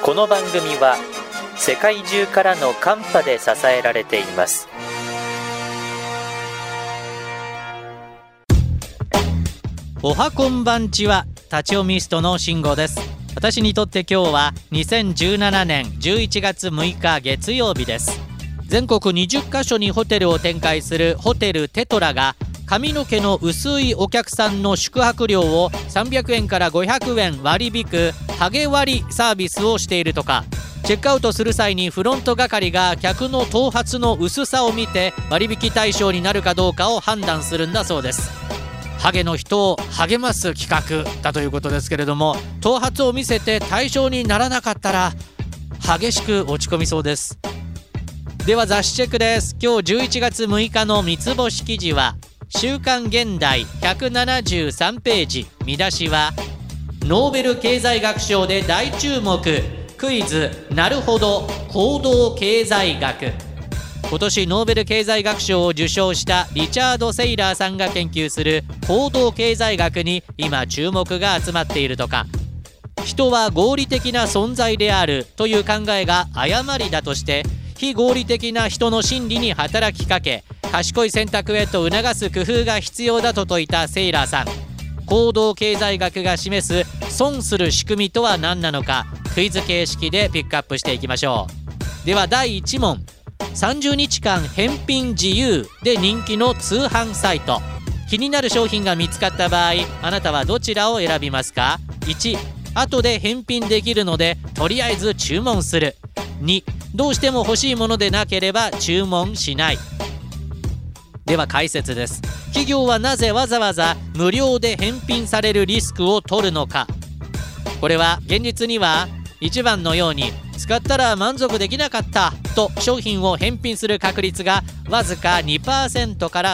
この番組は世界中からのカンパで支えられています。 おはこんばんちは、立ち読みストの慎吾です。私にとって今日は2017年11月6日月曜日です。全国20カ所にホテルを展開するホテルテトラが髪の毛の薄いお客さんの宿泊料を300円から500円割り引くハゲ割りサービスをしているとか、チェックアウトする際にフロント係が客の頭髪の薄さを見て割引対象になるかどうかを判断するんだそうです。ハゲの人を励ます企画だということですけれども、頭髪を見せて対象にならなかったら激しく落ち込みそうです。では雑誌チェックです。今日11月6日の三つ星記事は週刊現代173ページ、見出しはノーベル経済学賞で大注目、クイズなるほど行動経済学。今年ノーベル経済学賞を受賞したリチャード・セイラーさんが研究する行動経済学に今注目が集まっているとか、人は合理的な存在であるという考えが誤りだとして非合理的な人の心理に働きかけ、賢い選択へと促す工夫が必要だと説いたセイラーさん。行動経済学が示す損する仕組みとは何なのか、クイズ形式でピックアップしていきましょう。では第1問。30日間返品自由で人気の通販サイト。気になる商品が見つかった場合、あなたはどちらを選びますか？ 1、後で返品できるのでとりあえず注文する。2、どうしても欲しいものでなければ注文しない。では解説です。企業はなぜわざわざ無料で返品されるリスクを取るのか。これは現実には1番のように使ったら満足できなかったと商品を返品する確率がわずか 2% から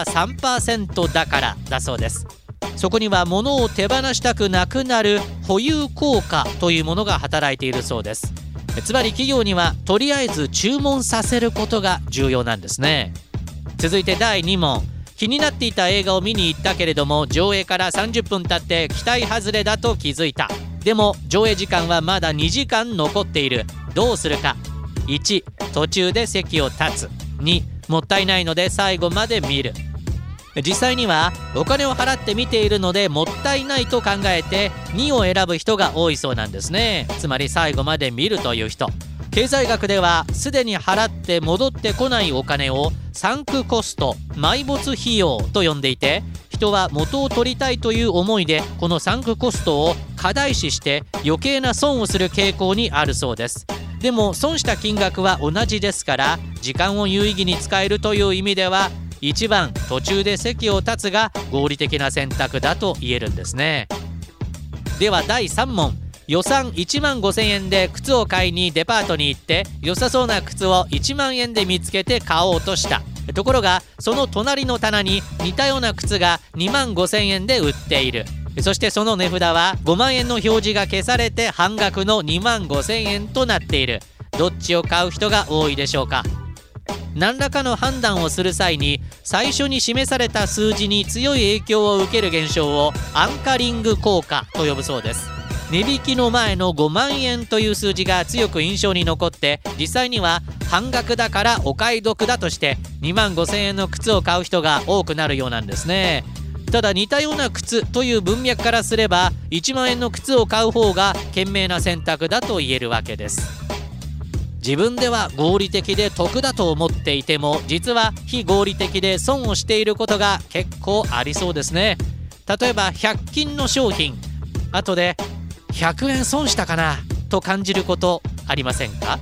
3% だからだそうです。そこには物を手放したくなくなる保有効果というものが働いているそうです。つまり企業にはとりあえず注文させることが重要なんですね。続いて第2問。気になっていた映画を見に行ったけれども上映から30分経って期待外れだと気づいた。でも上映時間はまだ2時間残っている。どうするか。1、途中で席を立つ。2、もったいないので最後まで見る。実際にはお金を払って見ているのでもったいないと考えて2を選ぶ人が多いそうなんですね。つまり最後まで見るという人。経済学ではすでに払って戻ってこないお金をサンクコスト、埋没費用と呼んでいて、人は元を取りたいという思いでこのサンクコストを過大視して余計な損をする傾向にあるそうです。でも損した金額は同じですから、時間を有意義に使えるという意味では1番途中で席を立つが合理的な選択だと言えるんですね。では第3問。予算1万5000円で靴を買いにデパートに行って良さそうな靴を1万円で見つけて買おうとした。ところがその隣の棚に似たような靴が2万5000円で売っている。そしてその値札は5万円の表示が消されて半額の2万5000円となっている。どっちを買う人が多いでしょうか。何らかの判断をする際に最初に示された数字に強い影響を受ける現象をアンカリング効果と呼ぶそうです。値引きの前の5万円という数字が強く印象に残って、実際には半額だからお買い得だとして2万5000円の靴を買う人が多くなるようなんですね。ただ似たような靴という文脈からすれば1万円の靴を買う方が賢明な選択だと言えるわけです。自分では合理的で得だと思っていても実は非合理的で損をしていることが結構ありそうですね。例えば100均の商品、後で100円損したかなと感じることありませんか？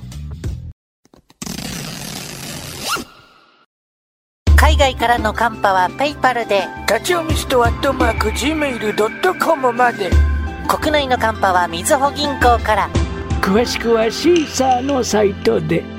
海外からのカンパはペイパルで、 立ち読みスト@gmail.com まで。 国内のカンパはみずほ銀行から。 詳しくはシーサーのサイトで。